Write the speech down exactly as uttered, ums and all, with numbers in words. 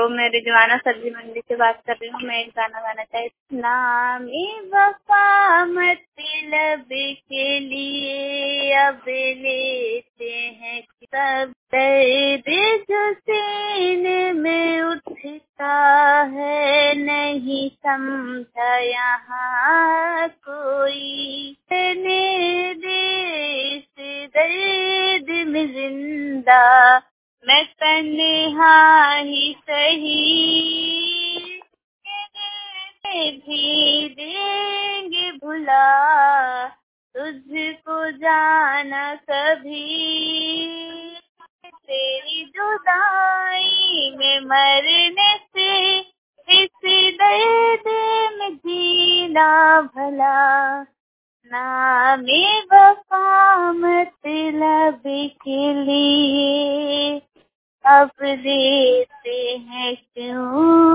तो मैं रिजवाना सब्जी मंडी से बात कर रही हूँ। मैं एक गाना गाना चाहती हूँ। नामी वफा मतलब के लिए अब लेते हैं सब दर्द जो सीने में उठता है, नहीं समझा यहाँ कोई। मैंने देश दर्द में जिंदा मैं तन्हा ही सही, ये भी देंगे भुला तुझको जाना कभी। तेरी जुदाई में मरने से इस दर्द में जीना भला। नामे वफा मतलब के लिए अब देते हैं क्यों।